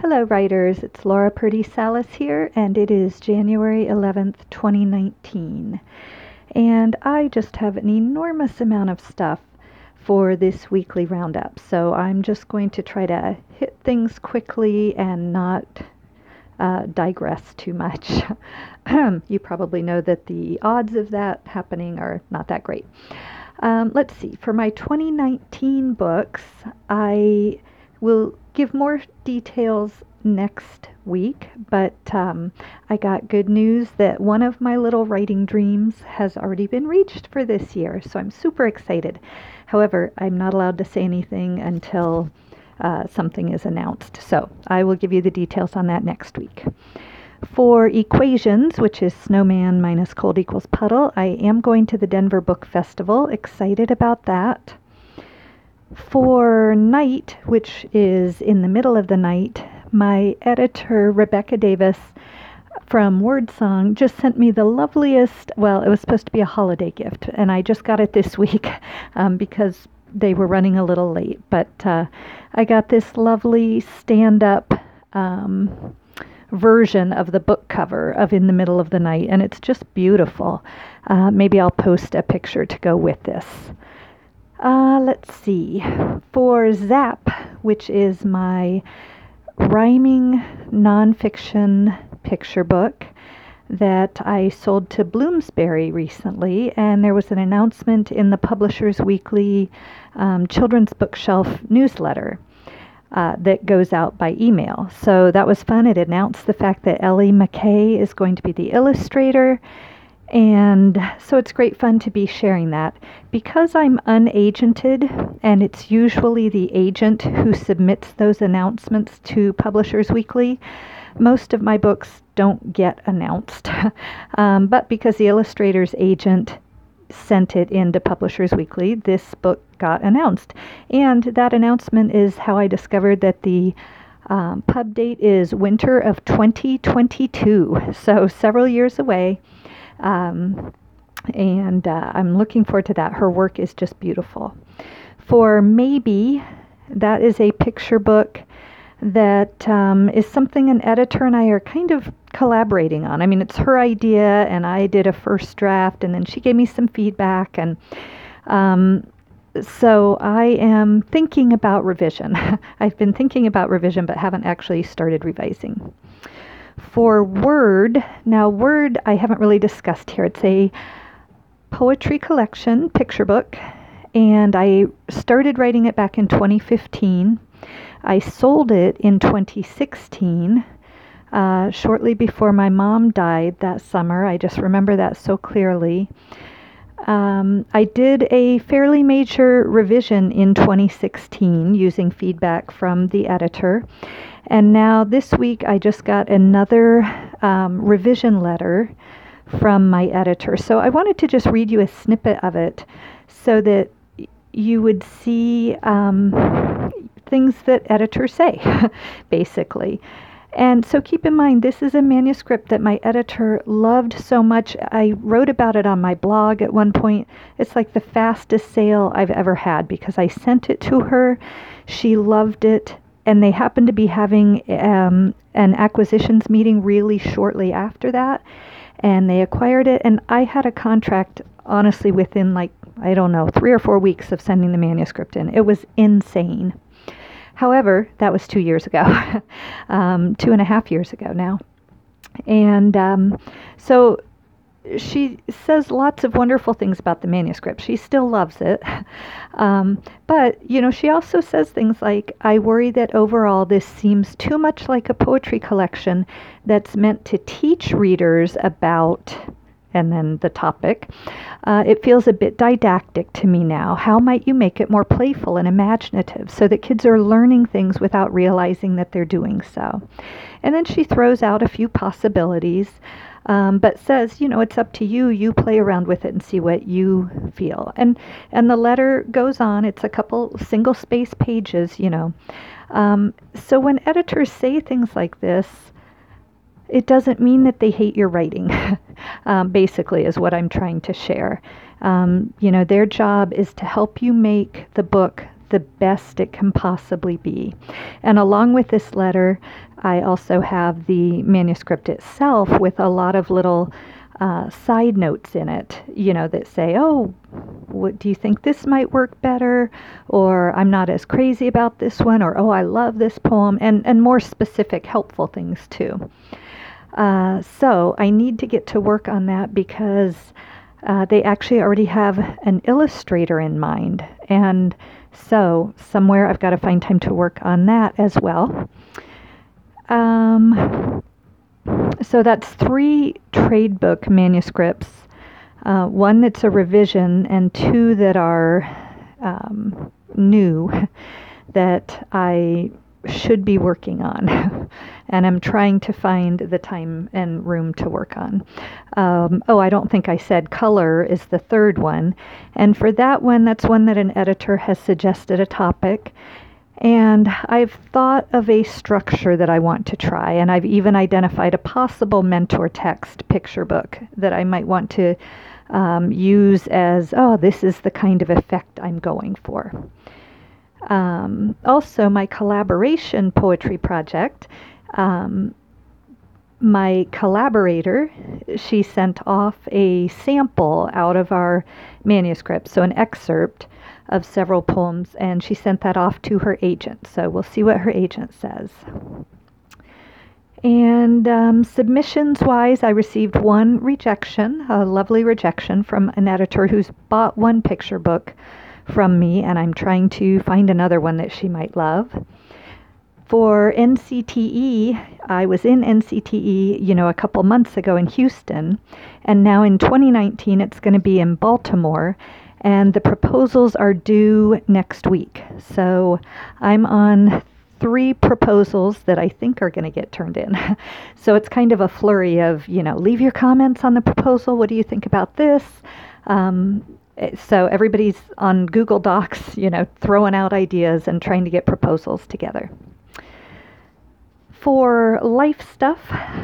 Hello, writers. It's Laura Purdy Salas here, and it is January 11th, 2019. And I just have an enormous amount of stuff for this weekly roundup. So I'm just going to try to hit things quickly and not digress too much. You probably know that the odds of that happening are not that great. Let's see. For my 2019 books, I will give more details next week, but I got good news that one of my little writing dreams has already been reached for this year, so I'm super excited. However, I'm not allowed to say anything until something is announced, so I will give you the details on that next week. For Equations, which is snowman minus cold equals puddle, I am going to the Denver Book Festival. Excited about that. For Night, which is in the middle of the night, my editor, Rebecca Davis from WordSong, just sent me the loveliest, well, it was supposed to be a holiday gift, and I just got it this week because they were running a little late. But I got this lovely stand-up version of the book cover of In the Middle of the Night, and it's just beautiful. Maybe I'll post a picture to go with this. Let's see. For Zap, which is my rhyming nonfiction picture book that I sold to Bloomsbury recently, and there was an announcement in the Publishers Weekly Children's Bookshelf newsletter that goes out by email. So that was fun. It announced the fact that Ellie McKay is going to be the illustrator. And so it's great fun to be sharing that. Because I'm unagented, and it's usually the agent who submits those announcements to Publishers Weekly, most of my books don't get announced. But because the illustrator's agent sent it into Publishers Weekly, this book got announced. And that announcement is how I discovered that the pub date is winter of 2022, so several years away. And I'm looking forward to that. Her work is just beautiful. For Maybe, that is a picture book that is something an editor and I are kind of collaborating on. I mean, it's her idea, and I did a first draft, and then she gave me some feedback, and so I am thinking about revision. I've been thinking about revision, but haven't actually started revising. For Word, now Word I haven't really discussed here. It's a poetry collection picture book, and I started writing it back in 2015. I sold it in 2016, shortly before my mom died that summer. I just remember that so clearly. I did a fairly major revision in 2016 using feedback from the editor. And now this week I just got another revision letter from my editor. So I wanted to just read you a snippet of it so that you would see things that editors say, basically. And so keep in mind, this is a manuscript that my editor loved so much. I wrote about it on my blog at one point. It's like the fastest sale I've ever had because I sent it to her. She loved it. And they happened to be having an acquisitions meeting really shortly after that. And they acquired it. And I had a contract, honestly, within 3 or 4 weeks of sending the manuscript in. It was insane. However, that was 2 years ago, 2.5 years ago now. And so she says lots of wonderful things about the manuscript. She still loves it. But, she also says things like, I worry that overall this seems too much like a poetry collection that's meant to teach readers about, and then the topic. It feels a bit didactic to me now. How might you make it more playful and imaginative so that kids are learning things without realizing that they're doing so? And then she throws out a few possibilities, but says, it's up to you. You play around with it and see what you feel. And the letter goes on. It's a couple single-space pages, So when editors say things like this, it doesn't mean that they hate your writing, basically, is what I'm trying to share. Their job is to help you make the book the best it can possibly be. And along with this letter, I also have the manuscript itself with a lot of little side notes in it, that say, oh, what do you think this might work better? Or I'm not as crazy about this one, or oh, I love this poem, and more specific, helpful things too. So I need to get to work on that because they actually already have an illustrator in mind. And so somewhere I've got to find time to work on that as well. So that's 3 trade book manuscripts, 1 that's a revision and 2 that are new that I should be working on. And I'm trying to find the time and room to work on. I don't think I said color is the 3rd one. And for that one, that's one that an editor has suggested a topic. And I've thought of a structure that I want to try, and I've even identified a possible mentor text picture book that I might want to use as, this is the kind of effect I'm going for. Also, my collaboration poetry project, my collaborator, she sent off a sample out of our manuscript, so an excerpt of several poems, and she sent that off to her agent. So we'll see what her agent says. And submissions-wise, I received 1 rejection, a lovely rejection from an editor who's bought 1 picture book from me, and I'm trying to find another one that she might love. For NCTE, I was in NCTE, a couple months ago in Houston, and now in 2019 it's going to be in Baltimore. And the proposals are due next week. So I'm on 3 proposals that I think are going to get turned in. So it's kind of a flurry of, leave your comments on the proposal. What do you think about this? So everybody's on Google Docs, throwing out ideas and trying to get proposals together. For life stuff,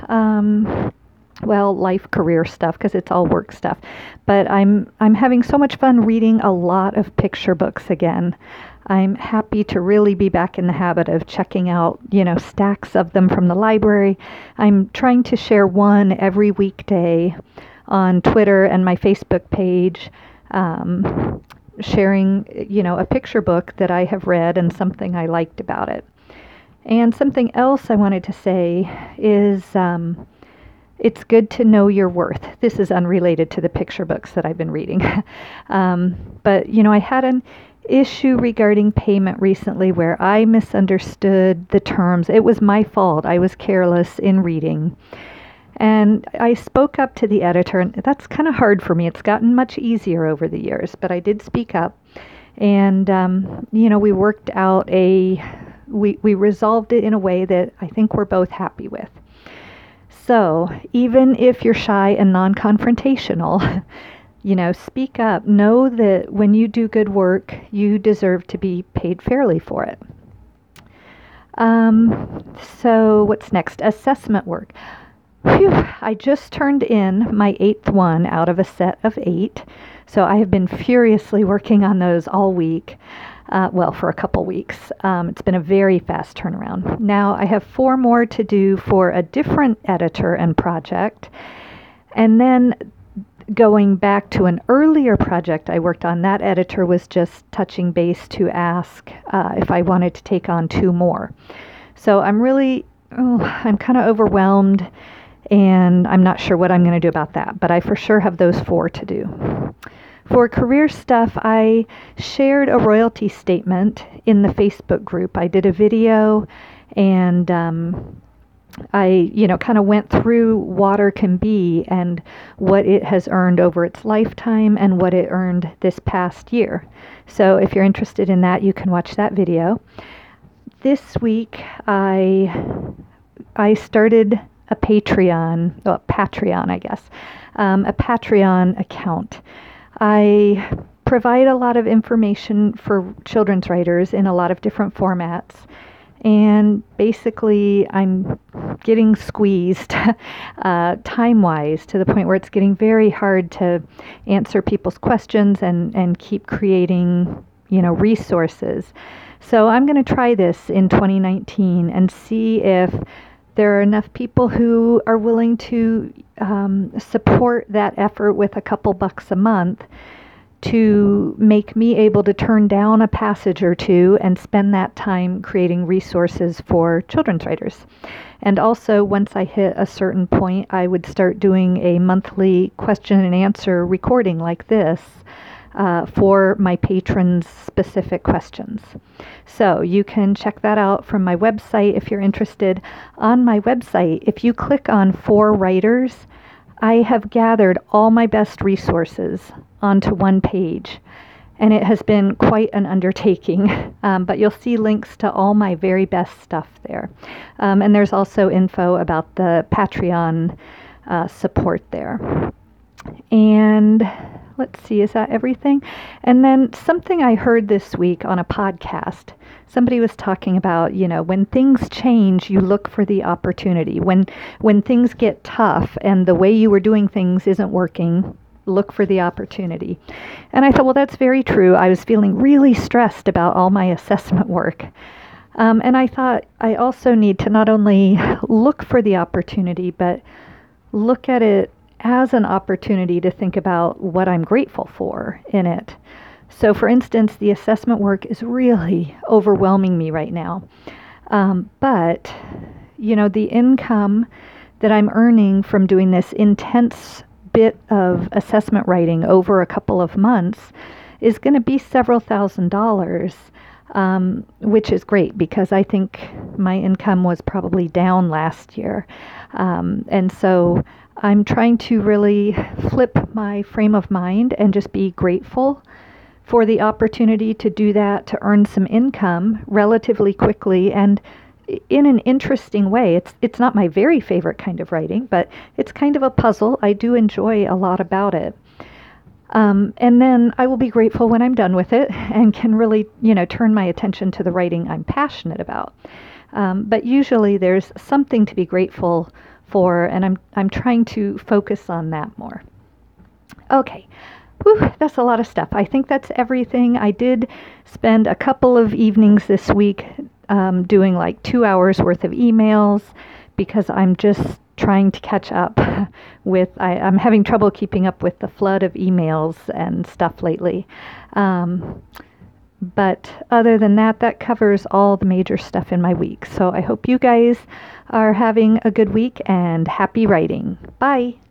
life career stuff, because it's all work stuff. But I'm having so much fun reading a lot of picture books again. I'm happy to really be back in the habit of checking out, stacks of them from the library. I'm trying to share one every weekday on Twitter and my Facebook page, sharing, a picture book that I have read and something I liked about it. And something else I wanted to say is, it's good to know your worth. This is unrelated to the picture books that I've been reading. But, I had an issue regarding payment recently where I misunderstood the terms. It was my fault. I was careless in reading. And I spoke up to the editor, and that's kind of hard for me. It's gotten much easier over the years, but I did speak up. And, we worked out we resolved it in a way that I think we're both happy with. So even if you're shy and non-confrontational, speak up. Know that when you do good work, you deserve to be paid fairly for it. So what's next? Assessment work. Phew, I just turned in my 8th one out of a set of 8. So I have been furiously working on those all week. For a couple weeks. It's been a very fast turnaround. Now I have 4 more to do for a different editor and project. And then going back to an earlier project I worked on, that editor was just touching base to ask if I wanted to take on 2 more. So I'm kind of overwhelmed, and I'm not sure what I'm going to do about that, but I for sure have those 4 to do. For career stuff, I shared a royalty statement in the Facebook group. I did a video, and I, kind of went through Water Can Be and what it has earned over its lifetime and what it earned this past year. So if you're interested in that, you can watch that video. This week, I started a Patreon, I guess, a Patreon account. I provide a lot of information for children's writers in a lot of different formats, and basically I'm getting squeezed time-wise to the point where it's getting very hard to answer people's questions and keep creating, resources. So I'm going to try this in 2019 and see if there are enough people who are willing to support that effort with a couple bucks a month to make me able to turn down a passage or two and spend that time creating resources for children's writers. And also, once I hit a certain point, I would start doing a monthly question and answer recording like this for my patrons' specific questions. So you can check that out from my website if you're interested. On my website, if you click on For Writers, I have gathered all my best resources onto one page, and it has been quite an undertaking, but you'll see links to all my very best stuff there. And there's also info about the Patreon support there. And let's see, is that everything? And then something I heard this week on a podcast, somebody was talking about, when things change, you look for the opportunity. When things get tough and the way you were doing things isn't working, look for the opportunity. And I thought, well, that's very true. I was feeling really stressed about all my assessment work. And I thought I also need to not only look for the opportunity, but look at it as an opportunity to think about what I'm grateful for in it. So, for instance, the assessment work is really overwhelming me right now. But, the income that I'm earning from doing this intense bit of assessment writing over a couple of months is going to be several $1,000s, which is great because I think my income was probably down last year. And so I'm trying to really flip my frame of mind and just be grateful for the opportunity to do that, to earn some income relatively quickly and in an interesting way. It's not my very favorite kind of writing, but it's kind of a puzzle. I do enjoy a lot about it. And then I will be grateful when I'm done with it and can really, turn my attention to the writing I'm passionate about. But usually there's something to be grateful for, and I'm trying to focus on that more. Okay. Whew, that's a lot of stuff. I think that's everything. I did spend a couple of evenings this week doing like 2 hours worth of emails because I'm just trying to catch up with, I'm having trouble keeping up with the flood of emails and stuff lately. But other than that, that covers all the major stuff in my week. So I hope you guys are having a good week and happy writing. Bye.